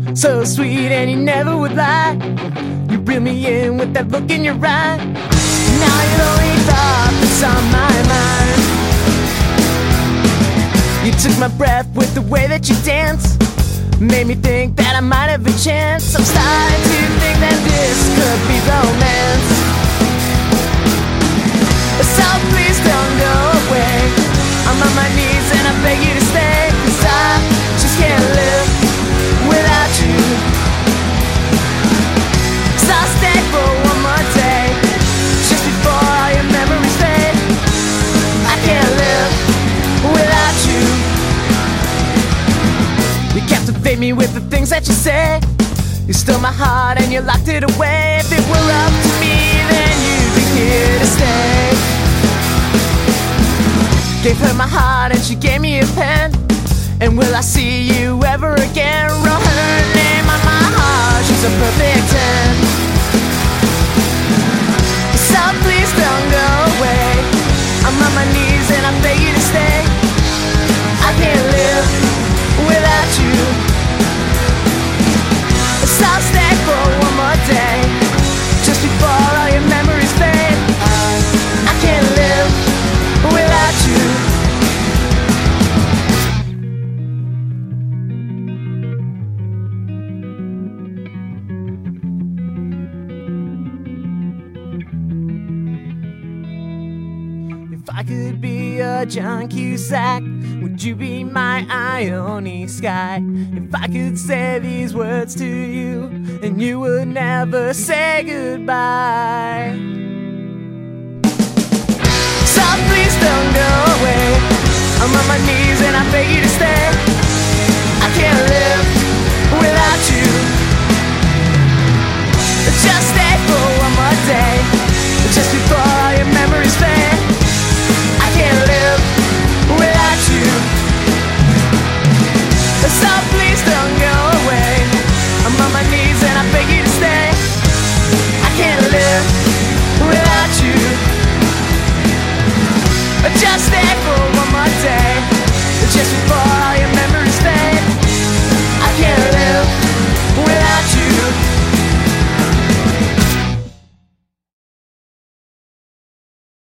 so sweet and you never would lie. You reel me in with that look in your eye. Now you're the only thought that's on my mind. You took my breath with the way that you dance, made me think that I might have a chance. I'm starting to think that this could be romance. So please don't go away. I'm on my knees and I beg you to stay, 'cause I just can't live without you. So I'll stay for one more day, just before all your memories fade. I can't live without you. You captivate me with the things that you say. You stole my heart and you locked it away. If it were up to me, then you'd be here to stay. Gave her my heart and she gave me a pen. And will I see you ever again? Wrote her name on my heart, she's a perfect 10. So please don't go away. I'm on my knees and I beg you to stay. I can't live without you. So I'll stay for one more day, just before all your memories fade. I can't live without you. If I could be a John Cusack, would you be my Ione Sky? If I could say these words to you and you would never say goodbye. So please don't go away. I'm on my knees and I beg you to stay. I can't live without you. Just